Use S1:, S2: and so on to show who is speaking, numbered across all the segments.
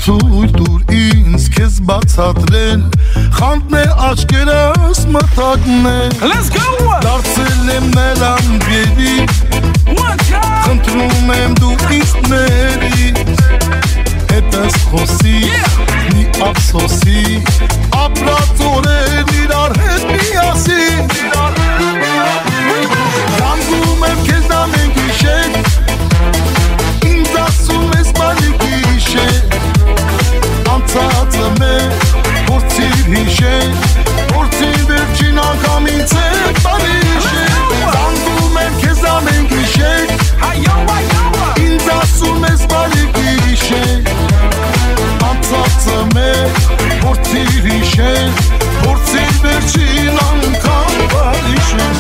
S1: թույլ դուր ինձ քեզ բացատրել խանդն է աչքերս մտակնել
S2: Let's go
S1: դարձել եմ նրան գերի խնդրում եմ դու ինձ ների հետս խոսի մի ափսոսի ապրած օրեր իրար հետ միասին Կանգում եմ քեզ ամեն գիշեր ինձ ասում ես բարի գիշեր Անցածը մեր փորձիր հիշել Փորձիր վերջին անգամ ինձ հետ բարի հիշել Կանգում եմ քեզ ամեն գիշեր ինձ ասում ես բարի գիշեր Անցածը մեր փորձիր հիշել Փորձիր վերջին անգամ բարի հիշել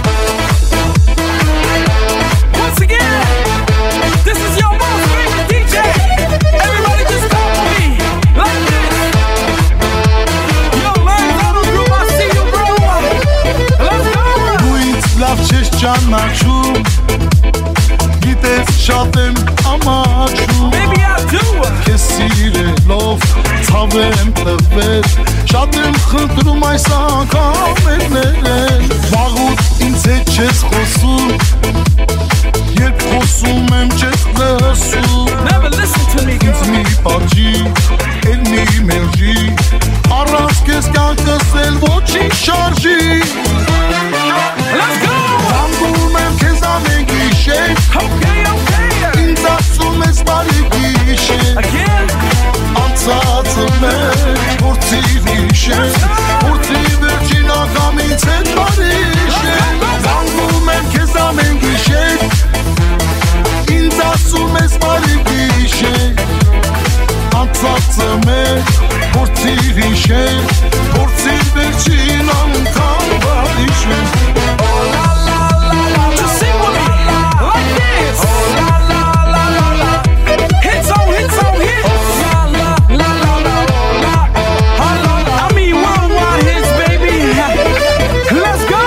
S2: Once again, this is your most favorite DJ. Everybody just come with me, like this. Yo, learn how to groove, I see you, bro. Let's go.
S1: Դու ինձ լավ չես ճանաչում Գիտես շատ եմ ամաչում
S2: Baby, I do.
S1: Քեզ սիրելով ցավ եմ տվել Շատ եմ խնդրում այս անգամ ներել Վաղուց ինձ հետ չես խոսում Երբ խոսում եմ չես լսում
S2: Never listen to me,
S1: Ինձ
S2: girl.
S1: մի պատժի, էլ մի մերժի Առանց քեզ կյանքս էլ ոչինչ շարժի
S2: Let's go.
S1: Կանգում եմ քեզ ամեն գիշեր
S2: Okay.
S1: Ինձ ասում ես բարի գիշեր
S2: Again.
S1: Անցածը մեր փորձիր հիշել Փորձիր վերջին անգամ ինձ հետ բարի հիշել Կանգում եմ քեզ ամեն գիշեր Ինձ ասում ես բարի գիշեր Անցածը մեր փորձիր հիշել Փորձիր վերջին անգամ բարի հիշել
S2: Just sing with me, like this. Hits on hits on hits. I mean worldwide hits, baby. Let's go.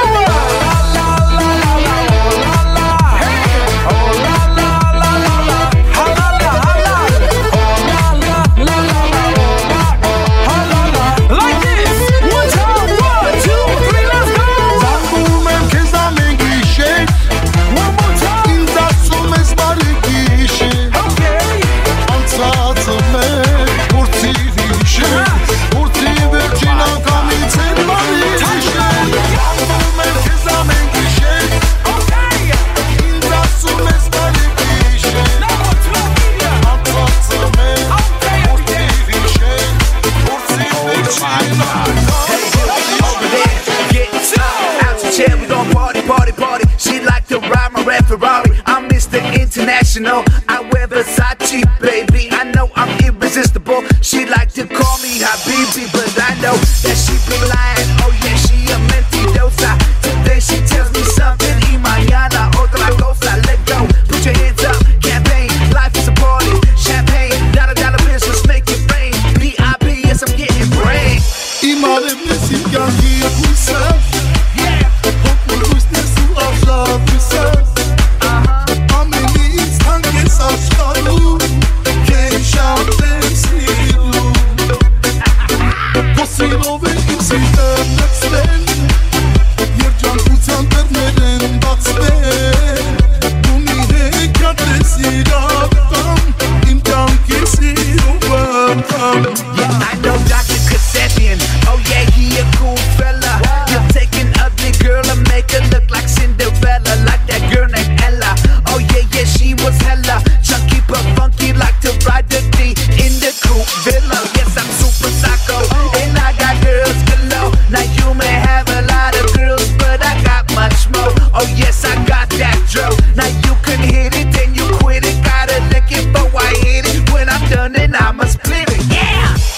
S2: Like this. One time, 1, 2, 3, let's go.
S1: Կանգում եմ քեզ ամեն գիշեր
S2: One more time.
S1: Ինձ ասում ես բարի գիշեր
S2: Okay.
S1: Անցածը մեր փորձիր հիշել Փորձիր վերջին անգամ ինձ հետ բարի հիշել Կանգում եմ քեզ ամեն գիշեր
S2: Okay.
S1: Ինձ ասում ես բարի գիշեր
S2: Number 2 media.
S1: Անցածը մեր
S2: Okay.
S1: փորձիր հիշել Փորձիր վերջին անգամ
S3: Over there, getting out your chair, we gon' party, party, party. She like to ride my red Ferrari. I'm Mr. International. I wear Versace, baby. I know I'm irresistible. She like to call me Habibi, but I know that she be lying. Oh yeah, she a mentirosa. Today she tells me something. Y mañana otra cosa. Let go, put your hands up. Campaign, life is a party. Champagne, dollar bills, make it rain. B.I.B. yes I'm getting brain.
S1: Իմանեմ ես իմ կյանքի հույսը Հոգու հույսն ես ու արժան հույսս Ամեն ինձ թանկ ես աշխարհում Քեզ շատ եմ սիրում Քո սիրով է իմ սիրտը լցվել Երջանկության դռներ են բացվել Դու մի հեքիաթ ես իրական Իմ կյանքի սիրողական
S3: I know Dr. Kasabian. Oh yeah, he a cool fella. You take an ugly girl and make her look like Cinderella, like that girl named Ella. Oh yeah, she was hella chunky but funky, like to ride the D in the coupe villa. Yes, I'm super psycho, and I got girls galore. Now you may have a lot of girls, but I got much more. Oh yes, I got that drill. Now you can hit it, then you quit it. Gotta lick it, but why hit it? When I'm done, then I'ma split it. Yeah.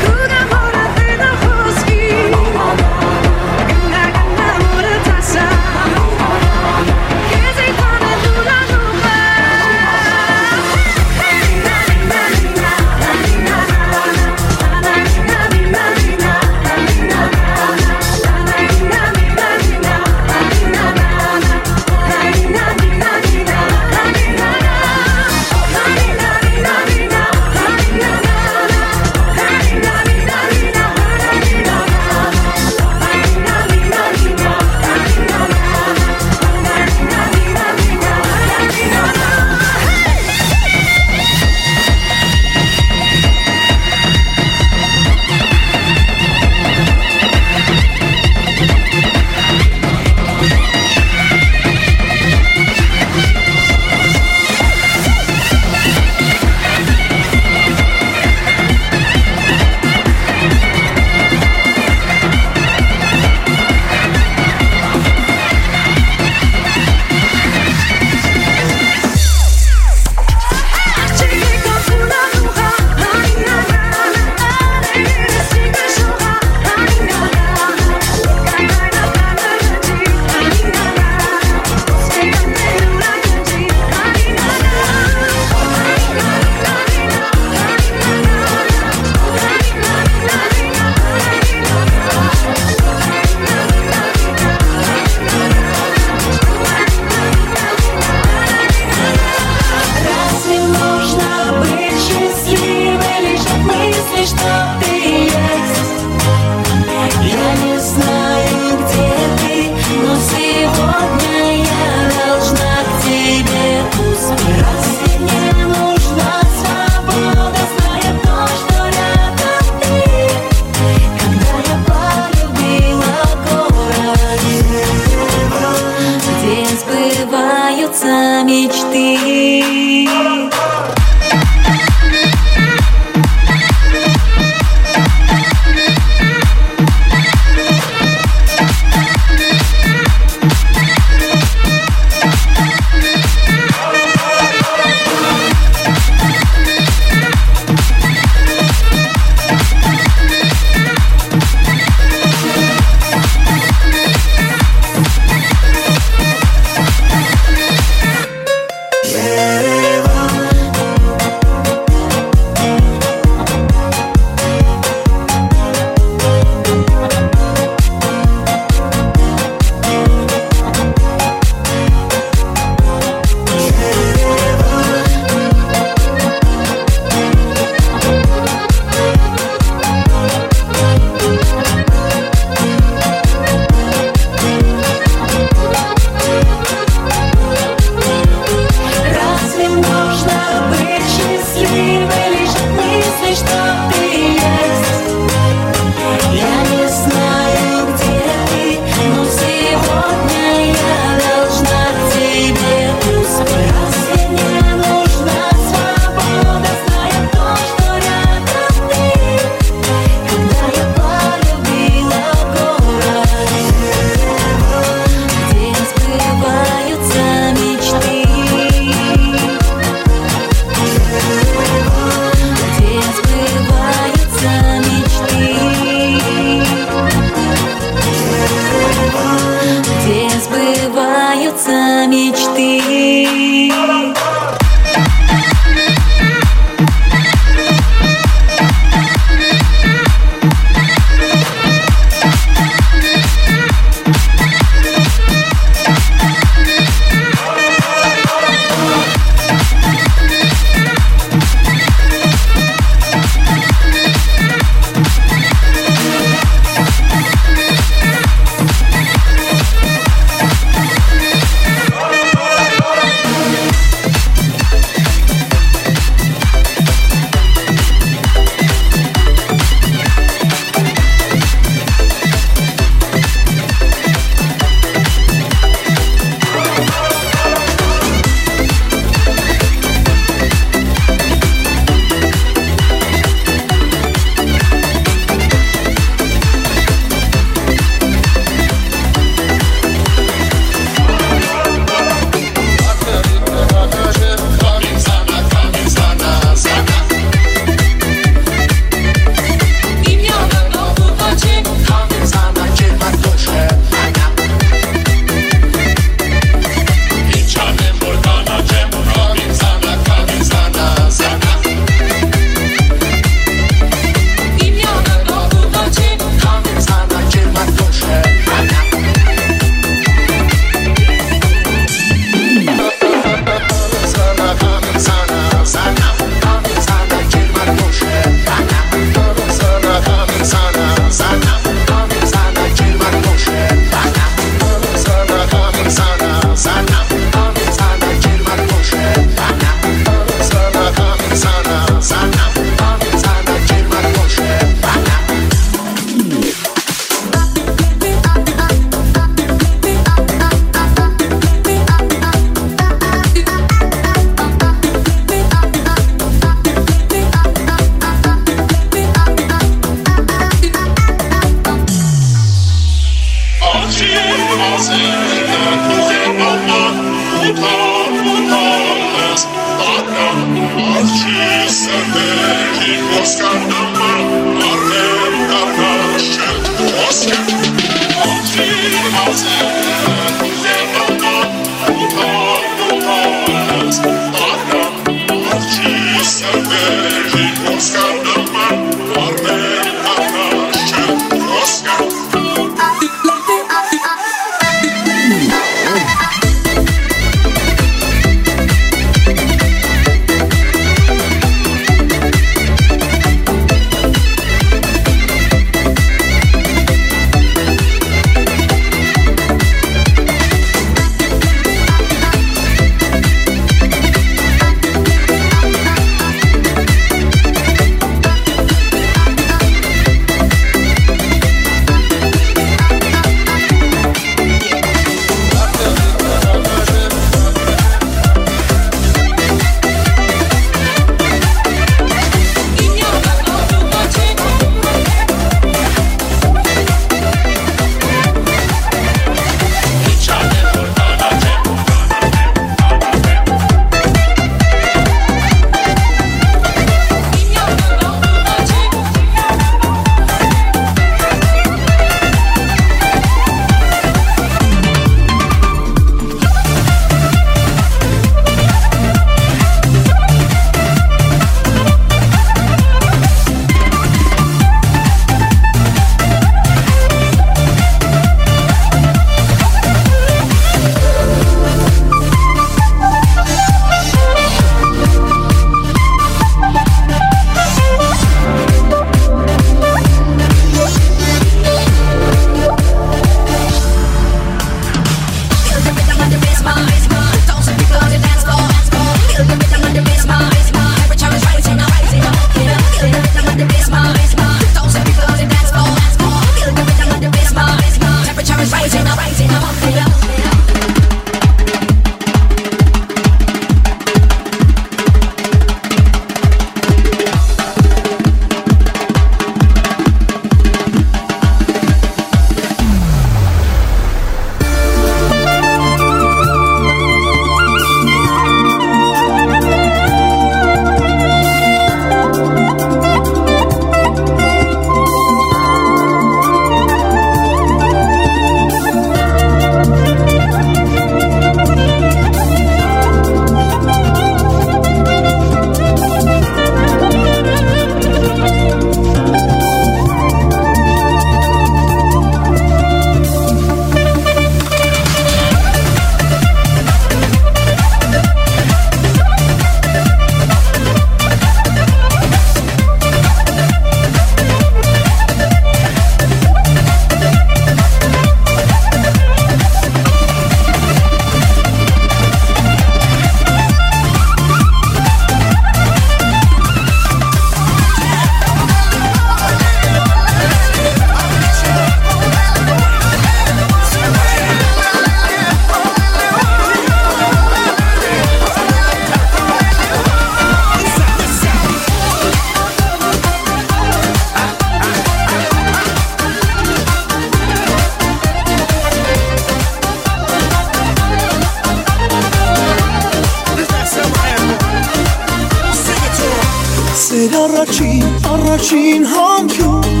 S4: առաջին համքյուն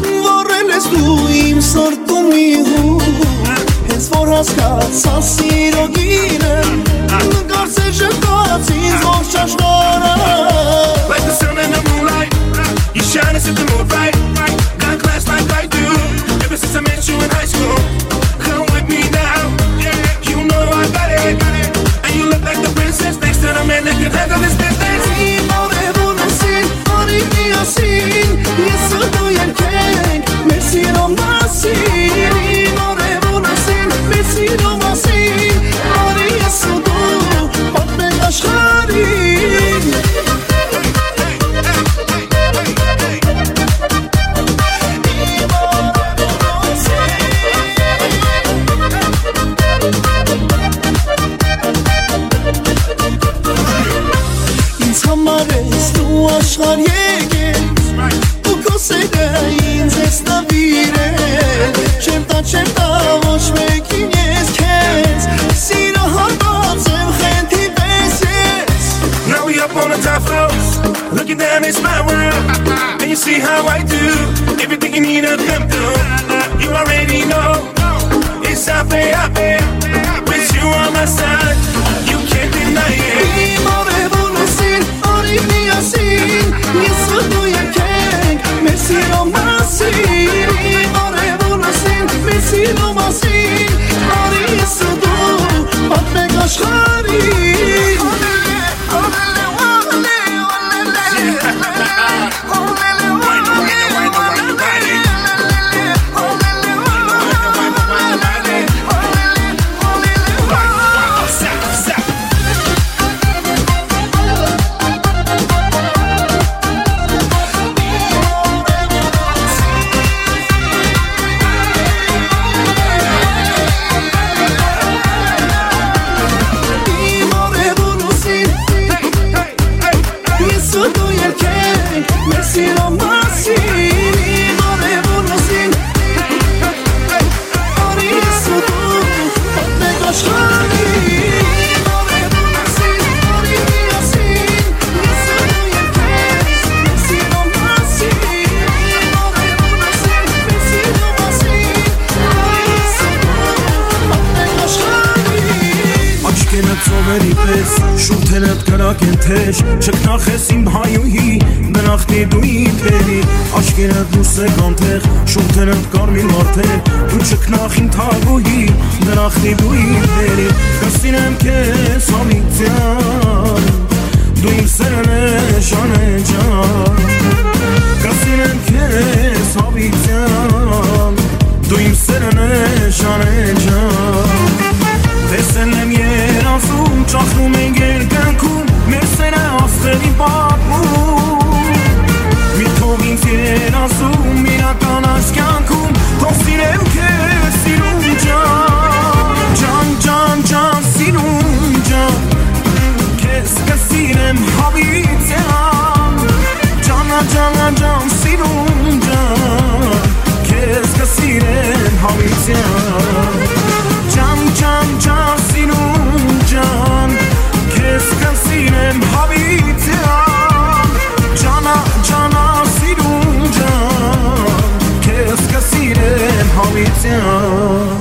S4: վառել ես դու իմ սրտումի հում հենց որ հասկացա սիրո գինը նկարս է ժպտաց ինձ ողջ աշխարհը
S5: Like the sun and the moonlight You shine and set the mood right Got class like I do Ever since I met you in high school Come with me now You know I got it And you look like the princess next to the man that can handle this business
S4: Ես դու երկենք մեր սիրո մասին Իմ օրևուն ասին մեր սիրո մասին Արի ես ու դու պատմենք աշխարհին Իմ օրևուն ասին Ինձ համար ես դու աշխարհ եկել Ինձ ես նավիրել Չեմ տա ոչ մեկին ես քեզ Սիրո հարբած եմ խենթի պես ես
S5: Now we up on the top floors, looking down, it's my world. And you see how I do everything you need to come through. You already know it's out there, with you on my side. You can't deny it.
S6: ծովերի պես շուրթերդ կրակ են թեժ չքնախես իմ հայուհի դրախտի դու իպերի աչքերդ դուրս է կանտեղ շուրթերդ կարմիր մարդեր դու չքնախ իմ թագուհի դրախտի դու իպերի կսինեմ քեզ համիցյան դու իմ սերն ես շանե ջան կսինեմ քեզ համիցյան դու իմ սերն ես շանե ջան Տեսել եմ երազում, ճախնում ենք երկնքում Մեր սերը աստղերի պատմում Մի թող ինձ երազում, իրական այս կյանքում Թող սիրեմ քեզ սիրում ջան Ջան, ջան, ջան, սիրում ջան Քեզ կսիրեմ հավիտյան Ջանա, ջանա, ջան, սիրում ջան Քեզ կսիրեմ հավիտյան Ջան, ջան, ջան, սիրում ջան Քեզ կսիրեմ հավիտյան Ջանա, ջանա, սիրում ջան Քեզ կսիրեմ հավիտյան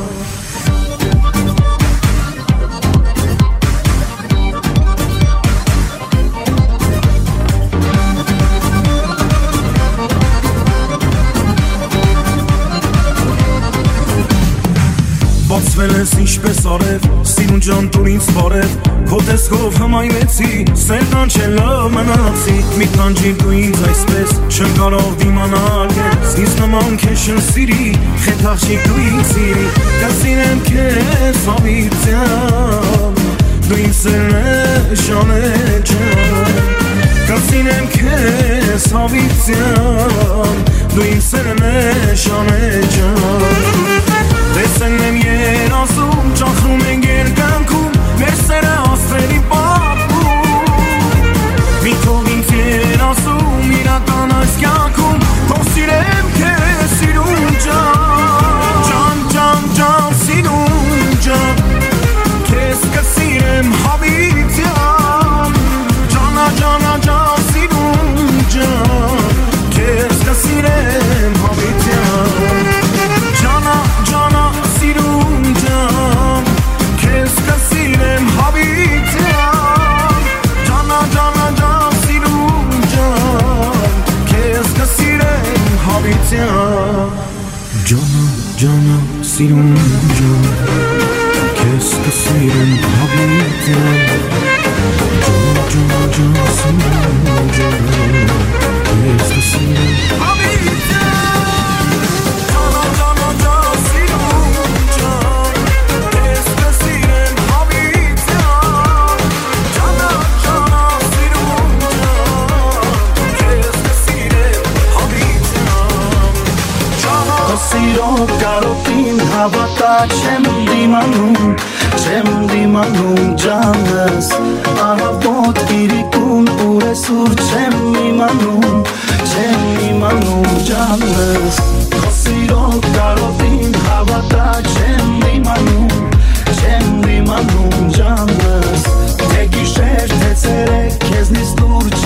S6: Բացվել ես ինչպես արև, սիրուն ջան տուր ինձ բարև Քո տեսքով հմայվեցի, սեր կանչել լավ մնացի Մի տանջիր դու ինձ այսպես, չեմ կարող դիմանալ ես Ինձ նման քեզ շնսիրի, խետ աղջիկ դու ինձ սիրի Կսիրեմ քեզ հավիտյան, դու ինձ սերն ես շանե ջան Կսիրեմ քեզ հավիտյան, դու ինձ սերն ես շանե ջան Տեսել եմ երազում, ճախնում ենք երկնքում Մեր սերը աստղերի պատմում Մի թող ինձ երազում, իրական այս կյանքում Թող սիրեմ քեզ սիրում ջան Ջան, ջան, ջան, սիրում ջան Քեզ կսիրեմ հավիտյան Ջանա, ջանա, ջան, սիրում ջան Քեզ կսիրեմ հավիտյան Ջանա, ջանա, սիրում ջան Քեզ կսիրեմ հավիտյան Ջանա, ջանա, ջան, սիրում ջան Քեզ կսիրեմ հավիտյան Ջանա, ջանա, սիրում ջան Քեզ կսիրեմ հավիտյան Ջանա, ջանա, ջան, սիրում ջան Քեզ կսիրեմ հավիտյան
S4: Սիրով կարոտին հավատա չեմ դիմանում ջանս Ահավոտ իրիկուն ուրեսուր չեմ իմանում ջանս Սիրով կարոտին հավատա չեմ դիմանում ջանս Թե գիշեր թե ցերեկ քեզնից դուր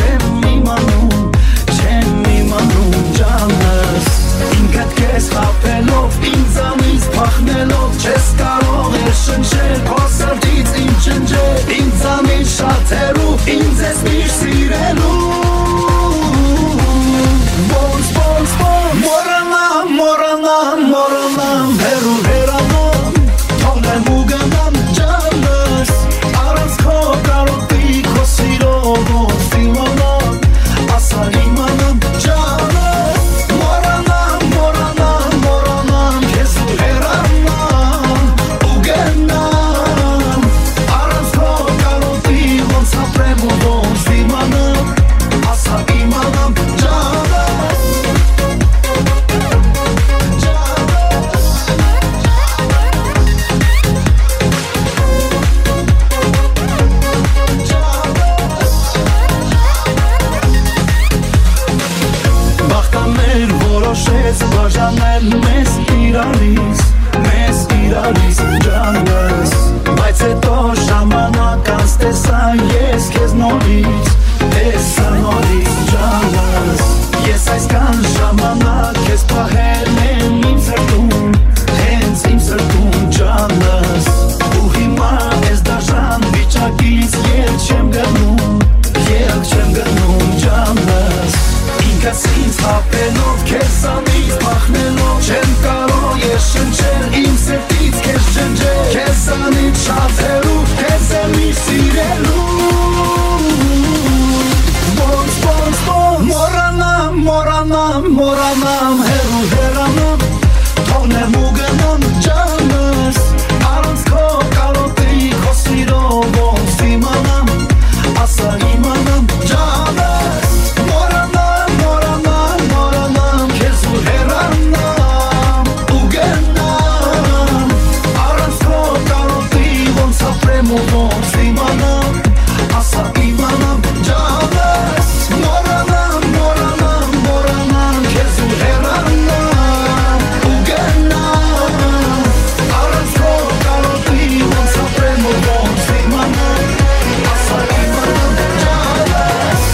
S4: մորանամ, հերու հերանամ, թողնեմ ու գնամ ջանս, առանց քո կարոտեի քո սիրով ոնց իմանամ, ասա իմանամ ջանս, մորանամ, մորանամ, մորանամ, քեզ ու հերանամ, ու գնամ, առանց քո կարոտեի ոնց ապրեմ ու ոնց իմանամ, ասա իմանամ ջանս, մորանամ, մորանամ, մորանամ, քեզ ու հերանամ, ու գնամ, առանց քո կարոտի ոնց ապրեմ ու ոնց իմանամ, ասա իմանամ ջանս.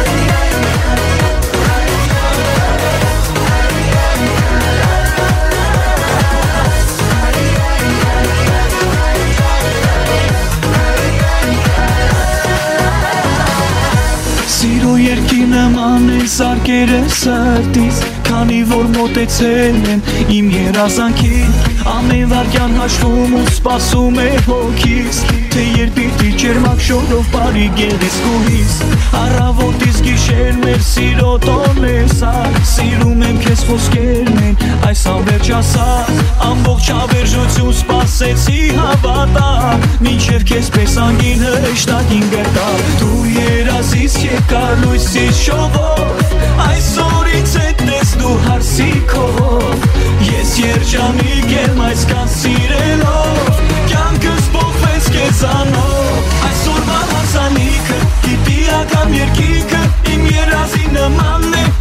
S4: Սիրո երկի նման են սարկերը սրտիս, քանի որ մոտեցել են իմ երազանքին, ամեն վարքյան հաշվում ու սպասում է հոգիս, թե երբ պիտի ջերմակ շորով բարի գեղեցկուհիս, առավոտից գիշեր մեր սիրո տոնն է սա, սիրում եմ քեզ խոսքերն են, այս անվերջ ասած, ամբողջ հավերժություն սպասեցի հավատալ, մինչև քեզ պես անգին հրեշտակին գտա, դու երազից եկար լույսից շողով, այսօր ինձ հետ ես դու հարսի քով, ես երջանիկ եմ այսքան սիրելով, կյանքս փոխվեց քեզանով, այսօրվա հարսանիքը, գիտի ակամ երկիքը, իմ երազի նմանն է,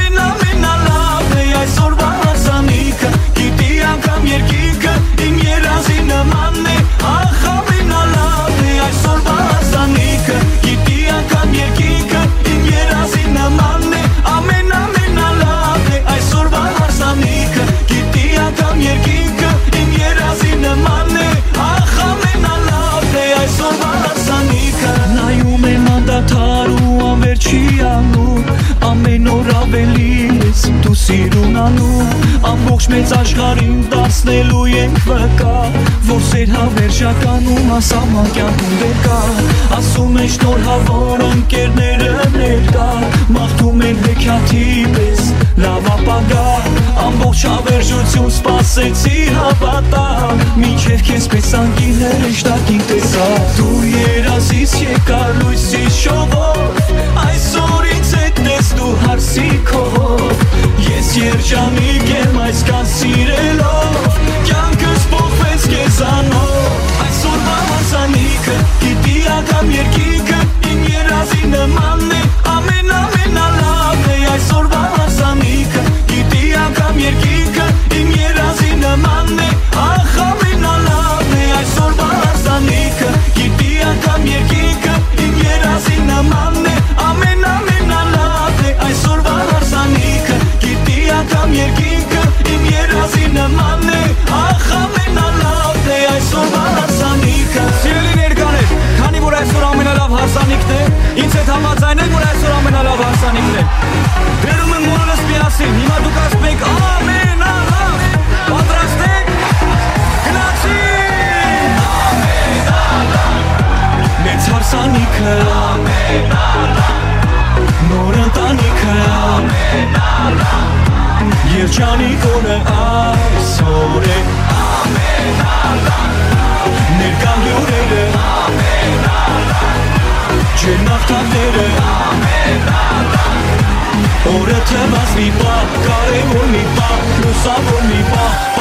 S4: ամենալավն է, այսօրվա հարսանիքը, գիտի ակամ երկիքը, իմ երազի նմանն է, ախ ամենալավն է, այսօրվա հարսանիքը, գիտի ակամ երկիքը, իմ երազի նմանն է, ամենալավն է, այսօրվա հարսանիքը, գիտի ակամ երկիքը, իմ երազի նմանն է, ախ ամենալավն է, այսօրվա հարսանիքը, նայում եմ անդադար ու անվերջի անում, ամեն օր ավելի ես դու սիրուն անում, ամբողջ մեծ աշխարհին դարձնելու ենք վկա, որ սեր հավերժականում ասաման կյանքում դեր կա, ասում են շնորհավոր ընկերները ներկա, մաղթում են հեքիաթի պես լավ ապագա, ամբողջ հավերժություն սպասեցի հավատա, մինչև քեզ պես անգին հրեշտակին տեսա, դու երազից եկար լույսից շողով, այսօր ինձ հետ ես դու հարսի քով, ես երջանիկ եմ այսքան սիրելով, կյանքս փոխվեց քեզանով, այսօրվա հարսանիքը, գիտի ակամ երկիքը, իմ երազի նմանն է, ամենալավն է, այսօրվա հարսանիքը, գիտի ակամ երկիքը, իմ երազի նմանն է, ախ ամենալավն է, այսօրվա հարսանիքը, գիտի ակամ երկիքը, իմ երազի նմանն է, ամենալավն է, այսօրվա հարսանիքը, գիտի ակամ երկիքը, իմ երազի նմանն է, ախ ամենալավն է, այսօրվա հարսանիքը.
S2: Սիրելի ներկաներ, քանի որ այսօր ամենալավ հարսանիքն է, ինձ հետ համաձայնեք, որ այսօր ամենալավ հարսանիքն է։ Բերում եմ բոլորս միասին, հիմա դուք ասում եք ամենալավ, պատրաստ եք, գնացին,
S4: Մեծ հարսանիքը, նոր ընտանիքը, երջանիկ օրը այսօր է, ներկա հյուրերը, ջերմակ տակները, օրը թվաց մի պահ, կարևոր մի պահ, լուսավոր մի պահ,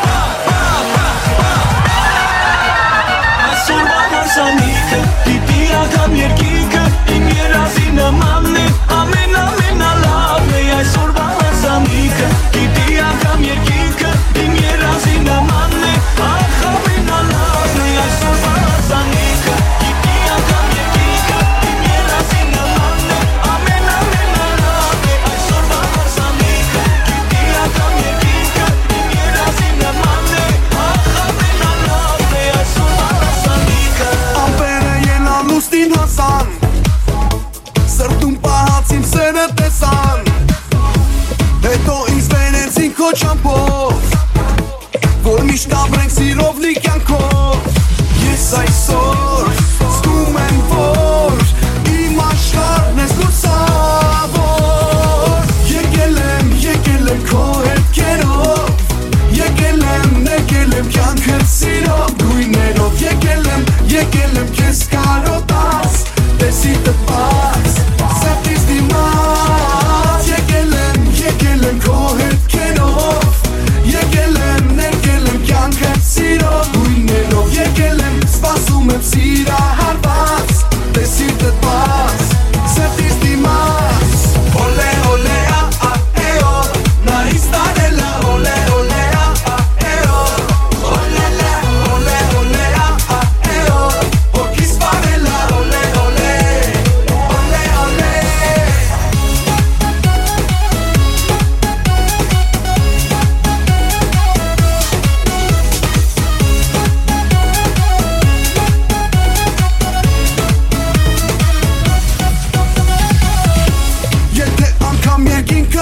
S4: այսօրվա հարսանիքը, պիտի ակամ երկիքը, իմ երազի նմանն է, ամենալավն է, այսօրվա հարսանիքը, պիտի ակամ երկիքը, իմ երազի նմանն է, ախ ամենալավն է, այսօրվա հարսանիքը, պիտի ակամ երկիքը, իմ երազի նմանն է, ամենալավն է, այսօրվա հարսանիքը, պիտի ակամ երկիքը, իմ երազի նմանն է, ախ ամենալավն է, այսօրվա հարսանիքը.
S5: Ամպերը ելան ուստին հասան, սրտում պահած իմ սերը տեսան, հետո ինձ վերեցին քո ճամփով, որ միշտ ապրենք սիրով լի կյանքով, ես այսօր զգում եմ, որ իմ աշխարհն ես լուսավոր, եկել եմ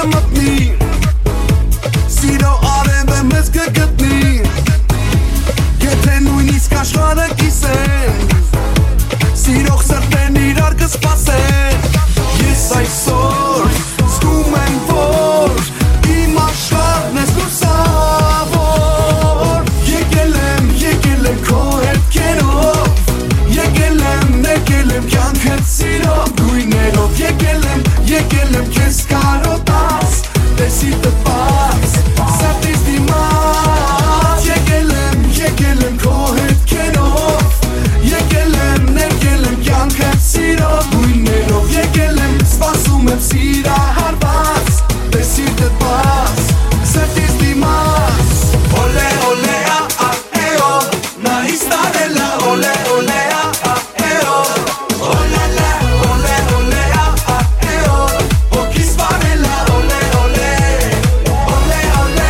S4: կմտնի Սիրո արևը մեզ կգտնի Եթե նույնիսկ աշխարհը կիսեն Սիրող սրտեն իրար կսպասեն Ես այսօր զգում եմ, որ իմ աշխարհն ես լուսավոր Եկել եմ քո հետքերով Եկել եմ կյանքդ սիրով Գույներով եկել եմ քեզ կարոտած Տեսի տպած, սրտիս դիմաց Եկել եմ քո հետքերով Եկել եմ կյանքդ սիրով Գույներով եկել եմ, սպասում եմ սիրահարված Տեսի տպած, սրտիս դիմաց Օլե, օլե, էո Նա իստարելա, օլե, օլե, էո Օլալա, օլե, օլե, էո Ոգիս վարելա, օլե, օլե Օլե, օլե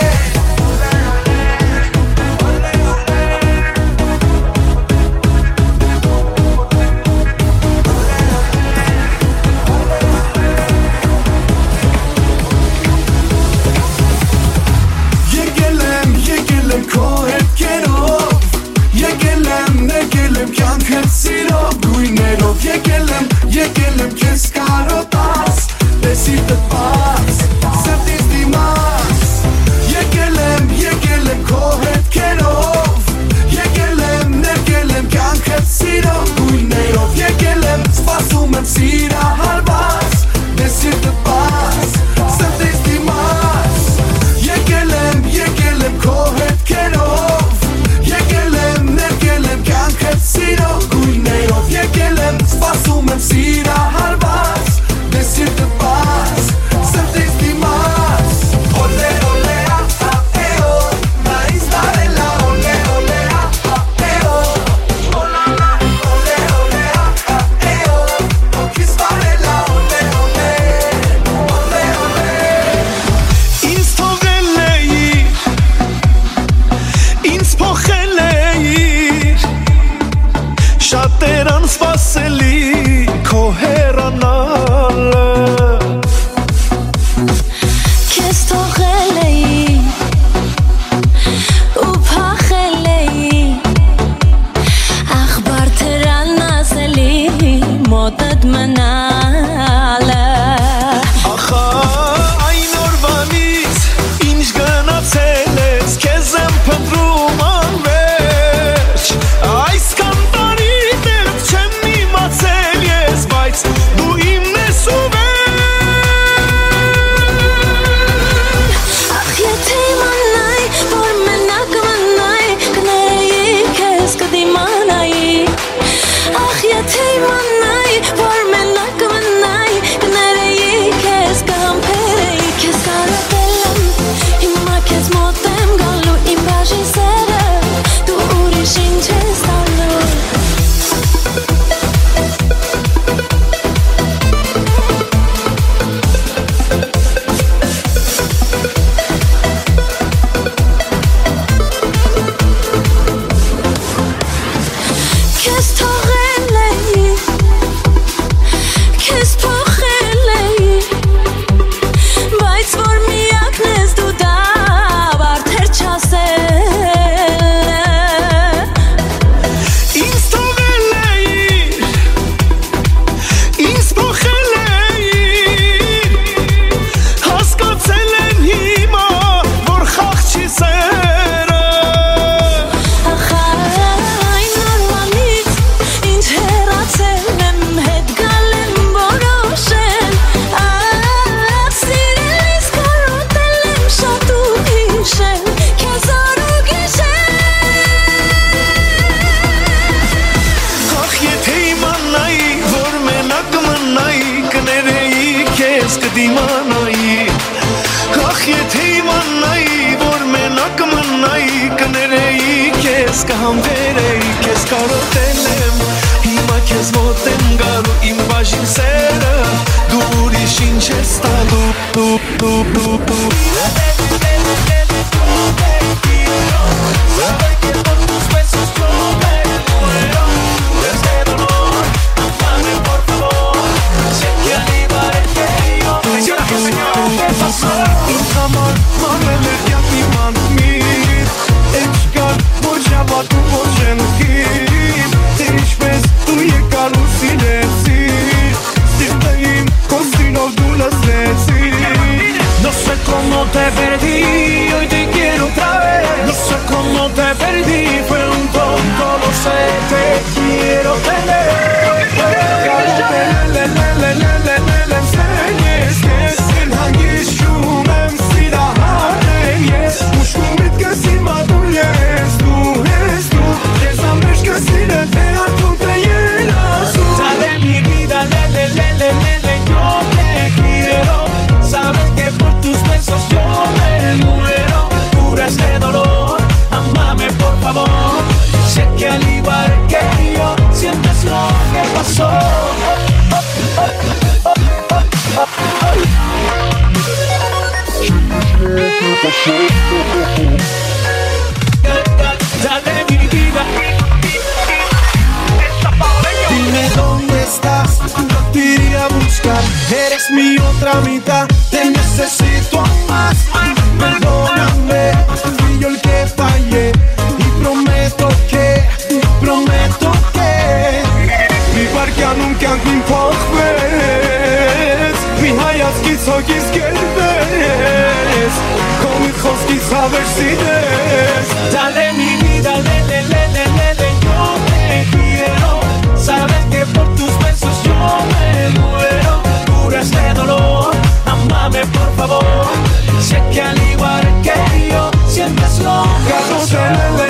S4: Եկել եմ քո հետքերով Եկել եմ կյանքդ սիրով Գույներով եկել եմ քեզ կարոտած Տեսի տպած, սրտիս դիմաց Եկել եմ քո հետքերով Եկել եմ կյանքդ սիրով Գույներով եկել եմ, սպասում եմ սիրահարված Տեսի տպած, սրտիս դիմաց Եկել եմ քո հետքերով Եկել եմ կյանքդ սիրով Գույներով եկել եմ, սպասում եմ սիրահարված Տեսի տպած, սրտիս դիմաց Օլե, օլե, էո Նա ինձ դարելա, օլե, օլե, էո Օլալա, օլե, օլե, էո Ոգիս վարելա, օլե, օլե Օլե, օլե
S1: Ինձ թողել էիր Ինձ փոխել էիր Շատեր անսպասելի քո հեռանալը
S7: Քեզ թողել էի ու փախել էի Ախբար թրան ասելի մոտդ մնալը
S1: Ախա այն օրվանից ինչ գնացել ես Քեզ եմ փնտրում անվերջ Այսքան տարի դեռ չեմ իմացել ես Բայց դու իմն ես ու
S7: Ախ եթե իմանայի որ մենակ մնայի Կներեի քեզ կդիմանայի Ախ եթե իմանայի որ մենակ մնայի Կներեի քեզ կհամբերեի Քեզ կարոտել եմ հիմա քեզ մոտ եմ գալու Իմ բաժին սերը դու ուրիշին չես տալու Քեզ թողել էի Քեզ փոխել էի Բայց որ միակն ես դու դա Բարդեր չասել
S1: Ինձ թողել էիր Ինձ փոխել էիր Հասկացել եմ հիմա որ խաղ չի սերը
S7: Ախա այն նորմանից ինչ հեռացել եմ Հետ գալ եմ որոշել Սիրելիս կարոտել եմ շատ ու հիշել Քեզ օր ու գիշեր
S1: Ախ եթե իմանայի որ մենակ մնայի Կներեի քեզ կդիմանայի Ախ եթե իմանայի որ մենակ մնայի Կներեի քեզ կհամբերեի Քեզ կարոտել եմ հիմա քեզ մոտ եմ գալու Իմ բաժին սերը դու ուրիշին չես տալու
S5: Señoras y señores,
S6: ասան ինձ համար մանել էր կյանքի մանմիր Էկ չկար ոչ հավատում ոչ ենքիմ Դեր ինչպես դու եկար ու սիրեցիր Սիրտը իմ քո սիրով դու լսեցիր No sé cómo te perdí, hoy te quiero otra vez No sé cómo te perdí, fue un tonto, lo sé, te quiero tener enseñes que es el hangishum em sirahane yes Mushumit que si madulles tú Desambesh que si le te atu te llenas Sale mi vida, yo te quiero Sabes que por tus besos yo me muero Cura este dolor, amame por favor Sé que al igual que yo sientes lo que pasó Dale mi vida Dime dónde estás, no te iría a buscar Eres mi otra mitad, te necesito más Perdóname, fui yo el que fallé Y prometo que Mi barca nunca din pochves Mi hayatskis hogis gelbes Komi khoskis haversides Dale mi vida, yo te quiero Sabes que por tus besos yo me muero Cura este dolor, amame por favor Sé que al igual que yo sientes lo que pasó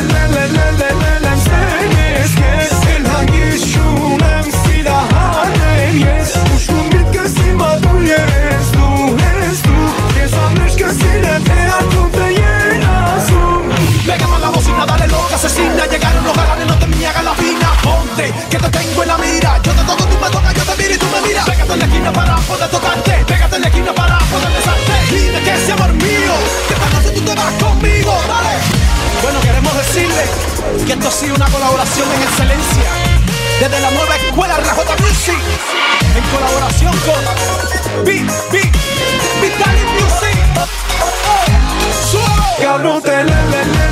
S6: enseñes que es el hangishum em sirahane yes Mushumit que si madulles tú Que sabes que si le te atu te llenas Pégame la bocina, dale loca asesina Llegaron los galanes, no te me hagas la fina Ponte, que te tengo en la mira Yo te toco, tú me tocas, yo te miro y tú me miras Pégate en la esquina para poder tocarte Pégate en la esquina para poder besarte Dime que ese amor mío Que esta noche tú te vas conmigo, dale Bueno, queremos decirle que esto ha sido una colaboración en excelencia Desde la nueva escuela RJ Music En colaboración con Vitali Music Cabrón, te le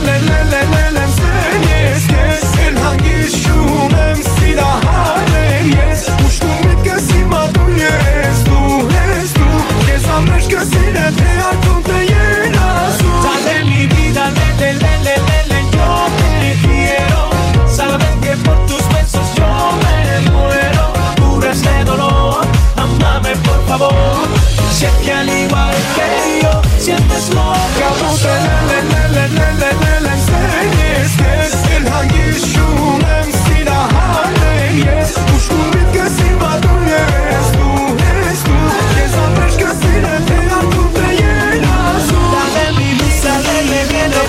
S6: enseñes que es el hangishum em sirahane yes Mushumit que si madulles tú Que sabes que si le te atu te llenas Dale mi vida, yo te quiero Sabes que por tus besos yo me muero Cura este dolor, amame por favor Sé que al igual que yo sientes lo que Cabrón, te le enseñes que es el hangishum em sirahane yes Mushumit que si madulles tú Que sabes que si le te atu te llenas Dale mi vida, viene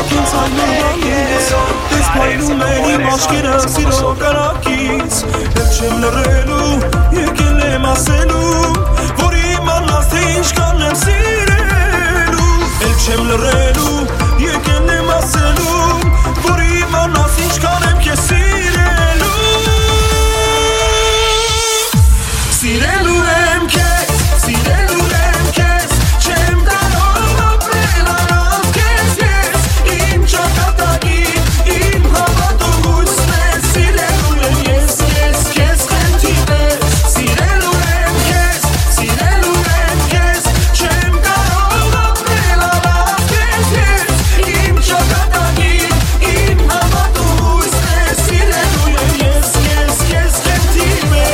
S6: Դեսպայնում մաշկերը սիրո կարակից Էլ չեմ լռելու, եկել եմ ասելու Որ իմանաս թե ինչքան եմ սիրելու Էլ չեմ լռելու, եկել եմ ասելու Որ իմանաս ինչքան եմ քեզ սիրելու Սիրելու եմ քեզ, Չեմ դարով ապրել առանց քեզ ես Իմ ճակատագին, իմ հավատով հույսն է Սիրելու եմ ես, քեզ խնդիրներ Սիրելու եմ քեզ, Չեմ կարող ապրել առանց քեզ ես Իմ ճակատագին, իմ հավատով հույսն է Սիրելու եմ ես, քեզ խնդիրներ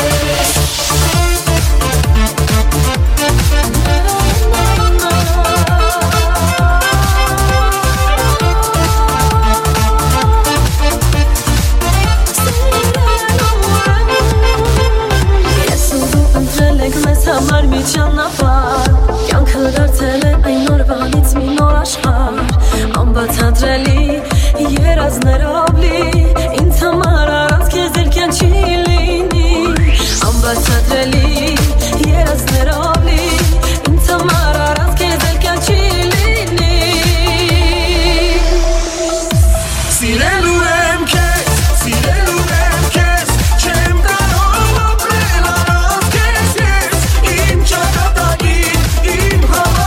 S7: Համար մի ճանապարհ Կյանքը դարձել է այն օրվանից մի նոր աշխարհ Անբացատրելի երազներով լի Ինձ համար առանց քեզ էլ կյան չի լինի Անբացատրելի երազներով լի Ինձ համար առանց քեզ էլ կյան չի լինի
S6: Սիրելու եմ քեզ, Չեմ կարող ապրել առանց քեզ ես Իմ ճակատագին, իմ հավատով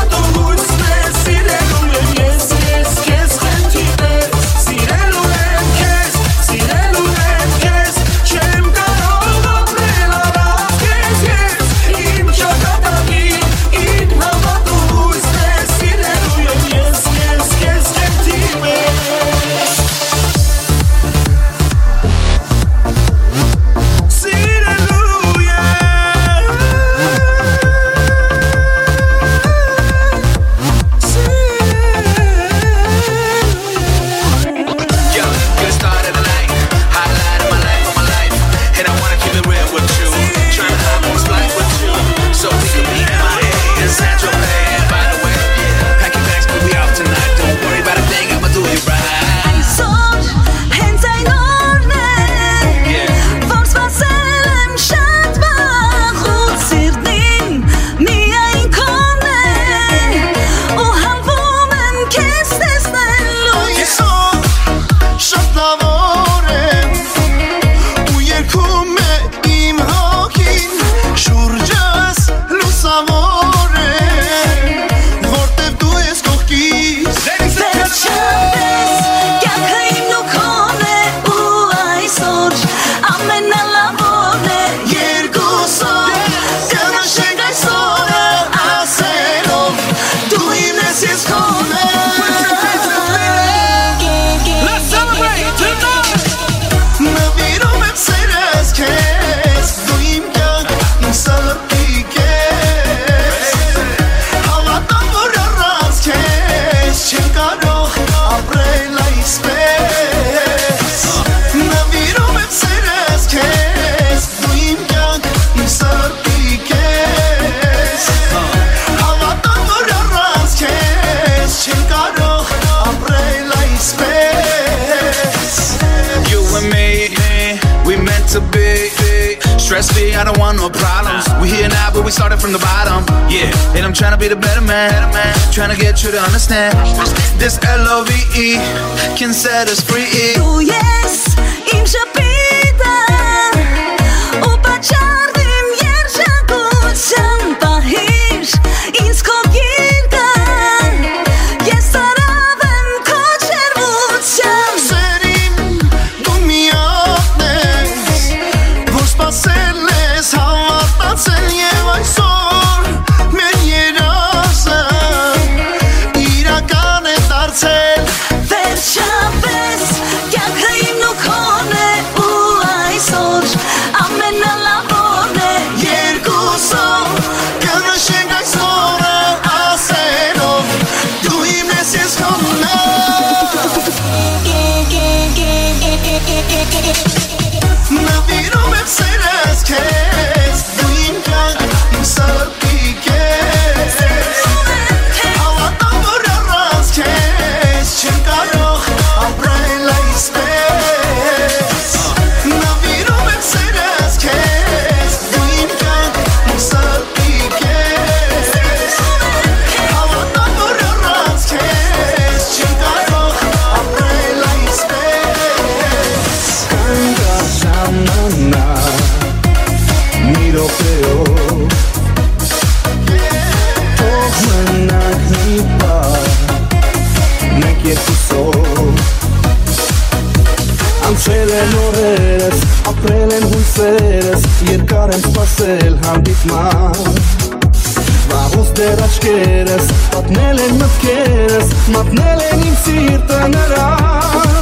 S3: stress free, I don't want no problems. We here now, but we started from the bottom. Yeah, and I'm trying to be the better man. Trying to get you to understand. This LOVE can set us free.
S7: Tu jest im shapita Upachardim yershakuchan Pahish inskogirgan Yestaravem kochervuchan
S1: Serim dumiyatnes Vos paseles havatatsen yevaysor Men yerasem Irakan e darcel
S7: Vershabes Kyakhim nukhone U aysor Amena labone
S1: Yerkuso Kavashek aysora asenov Duim nesis konna Naviro me pseres kes Duim kak sarpi kes Avata vorarras kes Chimkaroch abray laispes Naviro me pseres kes Duim kak sarpi kes Avata vorarras kes Chimkaroch abray laispes Kanga shamana Miro peo Och menak nipa Nek jetuso Ançelen oreres Aprelen hulseres Jerkaren spasel handit ma Vahus derachkeres Patnelen mëtkeres Matnelen im sirte nëran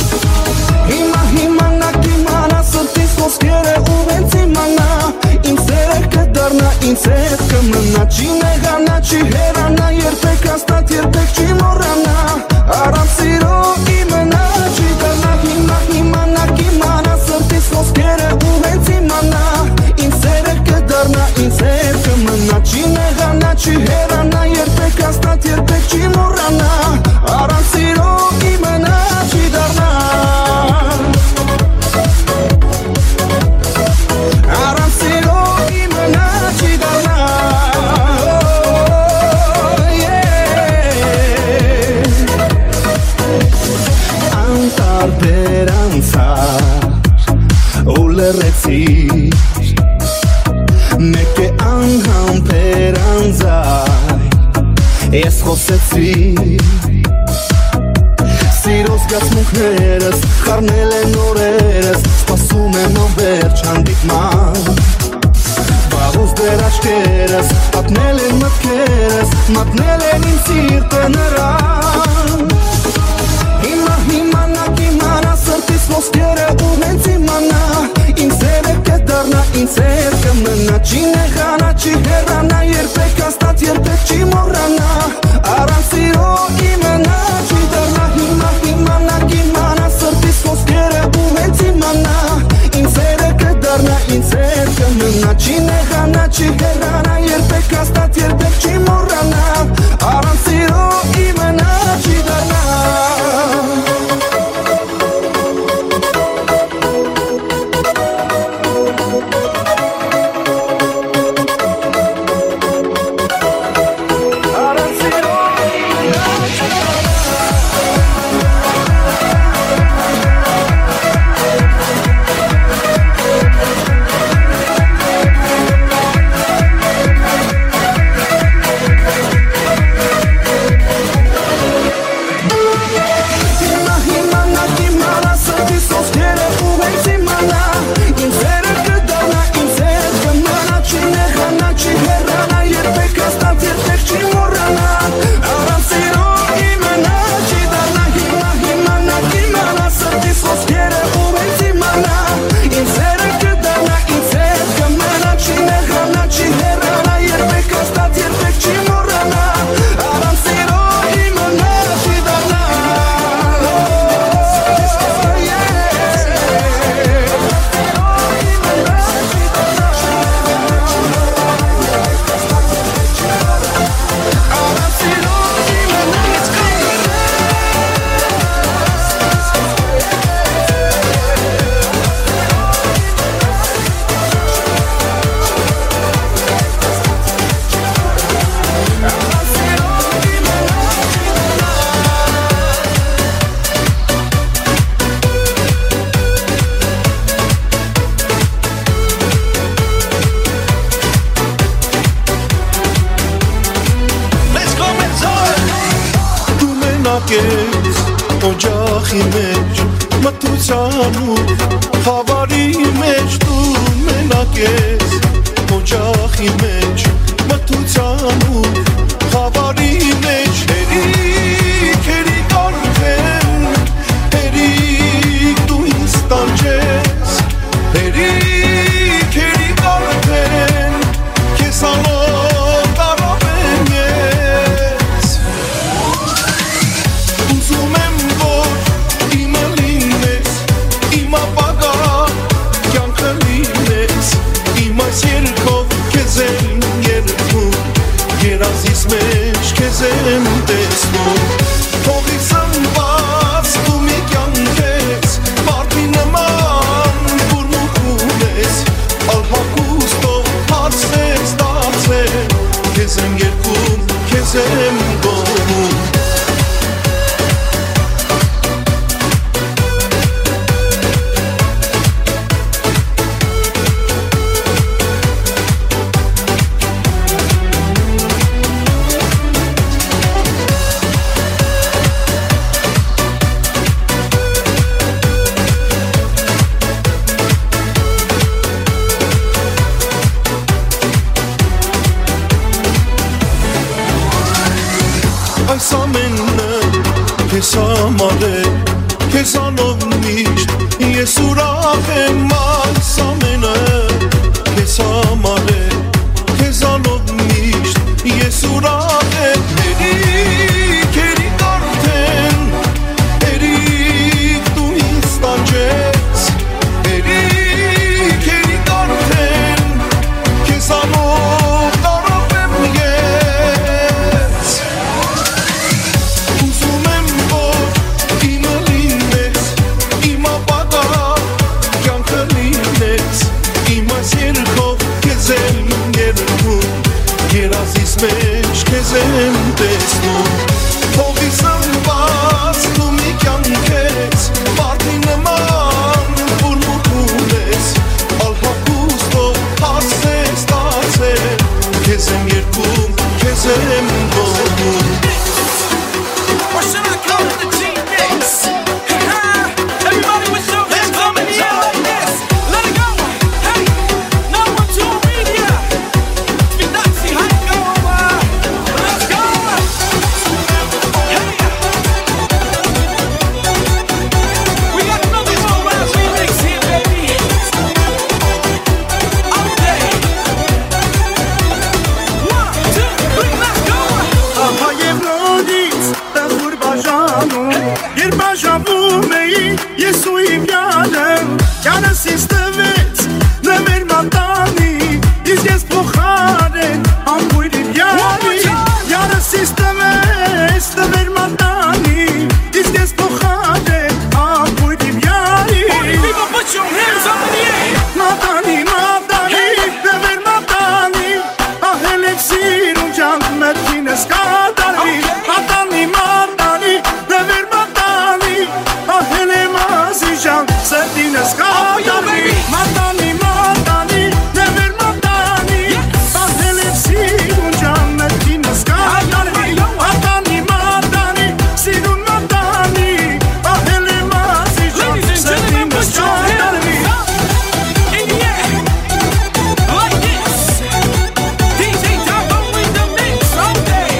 S1: Himana kimana sërtis mos kjere u vencimana Insere këdarna, insere këmëna Qine gana, qi herana Jerpek astat, jerpek qi morana Aram siro imena Qi darna, himana kimana sërtis mos kjere u vencimana Insere këdarna, insere këmëna Qine gana, qi herana Jerpek astat, jerpek qi morana Aram siro imena Qi darna Aram siro imena qi darna Antar per ansar Ule rezish Meke anham per anzaj Es josetzi Siros gas mujeres, carnelen oreres Spasume no ver çandik man Vahus derachkeres, patnelen matkeres Matnelen insirte nëran Himana kimana sërtis mos kjere u vencimana Insere këdarna, insere këmëna Qine gana, qi herana Jerpek astat, jerpek qi morana Aram siro imena Qi darna, himana kimana sërtis mos kjere u vencimana Insere këdarna, insere këmëna Qine gana, qi herana Jerpek astat, jerpek qi morana Aram siro imena Qi darna
S6: ես օջախի մեջ մթության ու խավարի մեջ դու մենակ ես օջախի մեջ մթության ու խավարի մեջ հերիք հերիք արդեն հերիք դու ինձ տանջես հերիք հերիք արդեն քեզ անոտ արավ եմ ես ուզում եմ որ իմը լինես իմ ապագա կյանքը լինես իմ այս երգով քեզ եմ երգում երազիս մեջ քեզ եմ տեսնում թողի սնված դու մի կյանք ես մարդի նման բուրմուկում ես ալհակուստով հարցես դարձել քեզ եմ երգում քեզ եմ գոհում այս ամենը քեզ համար է քեզանով միշտ ես ուրախ եմ այս ամենը քեզ համար է քեզանով միշտ ես ուրախ եմ հերիք հերիք արդեն հերիք դու ինձ տանջես հերիք հերիք արդեն քեզանով տարավ եմ ես ուզում եմ որ իմը լինես իմ ապագա կյանքը լինես իմ այս երգով քեզ եմ երգում երազիս մեջ քեզ եմ տեսնում թողի սնված դու մի կյանք ես մարդի նման բուրմուկում ես ալհակուստով հասես դարձել քեզ եմ երգում քեզ եմ գոհում
S2: Or should I call it the G-Mix? Everybody with your hands coming in like this. Let it go. Hey, now one, two, media. Finazzi, how it go? Let's go. Hey. We got another all-round remix here, baby. All day. 1, 2, 3, let's go.
S4: Ահա և նորից տխուր բաժանում Երբ բաժանվում էի ես ու իմ յարը Յարս ինձ տվեց նվեր մատանի Իսկ ես փոխարեն ամբույր իր յարի Յարս ինձ տվեց նվեր մատանի Իսկ ես փոխարեն ամբույր իր յարի
S2: People put your hands up in the air.
S4: Մատանի, մատանի, նվեր մատանի Ահել եք սիրում ջանք մերքինս կատարվի Մատանի, մատանի, նվեր մատանի Ահել եմ ազի ջանք սրտինս կատարվի Մատանի, մատանի, նվեր մատանի Ահել եմ սիրում ջանք մերքինս կատարվի Մատանի, մատանի, սիրուն մատանի Ահել եմ ազի ջանք
S2: Ladies and gentlemen,
S4: սրտինս
S2: put your
S4: կատարվի
S2: hands in the air like this. DJ Dabo in the mix all day.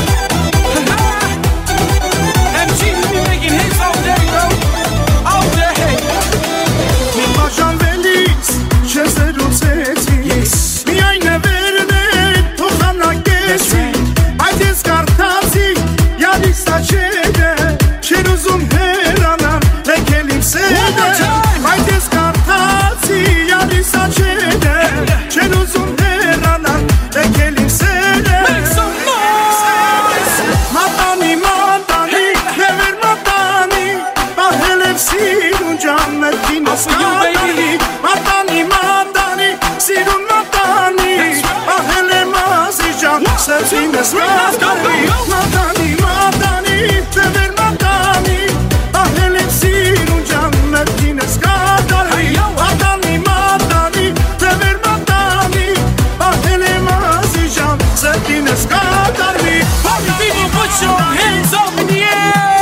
S2: MG, we be making hits all day, bro. All day.
S4: Մի բաժանվելիս չես դրուցեցի Միայն նվերն է փոխանակեցի Այդ ես կարդացի յալիս աչերը Չեր ուզում հերանան լեկել իմ սերը Այդ ես կարդացի յալիս աչերը Չեր ուզում հերանան լեկել իմ սերը
S2: Make some noise.
S4: Մատանի, մատանի, նվեր մատանի Ահել եմ սիրուն ջան մերքինս
S2: For you, baby.
S4: կատարվի Մատանի, մատանի, սիրուն մատանի Ահել եմ ազի ջան սրտինս կատարվի Մատանի, մատանի, նվեր մատանի Ահել եմ սիրուն ջան մերքինս կատարվի Մատանի, մատանի, նվեր մատանի Ահել եմ ազի ջան սրտինս կատարվի
S2: Party people, put your hands up in the air.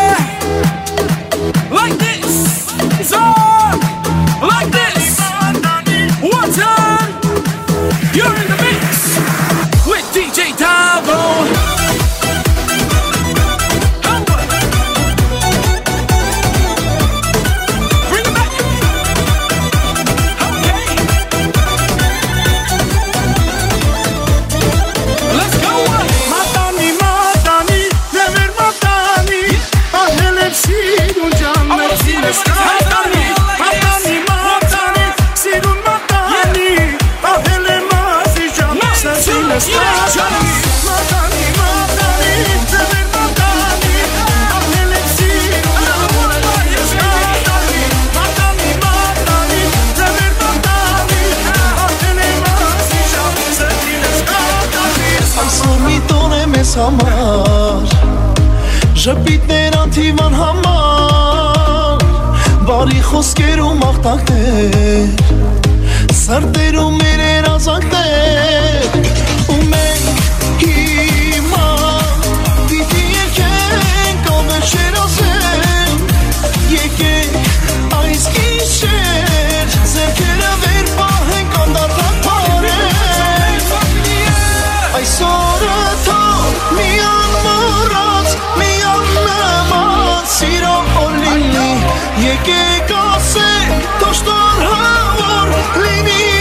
S4: Համար ժպիտներ անթիվան համար բարի խոսքեր ու մաղթանքներ սրտերում մեր երազանքներ ու մենք հիմա պիտի եկենք ամենշեր ասենք եկենք այս գիշեր ձեռքերը վեր պահենք անդարդակ պարենք այսօրը Եկեք ասենք, թոշտոր հավոր լինի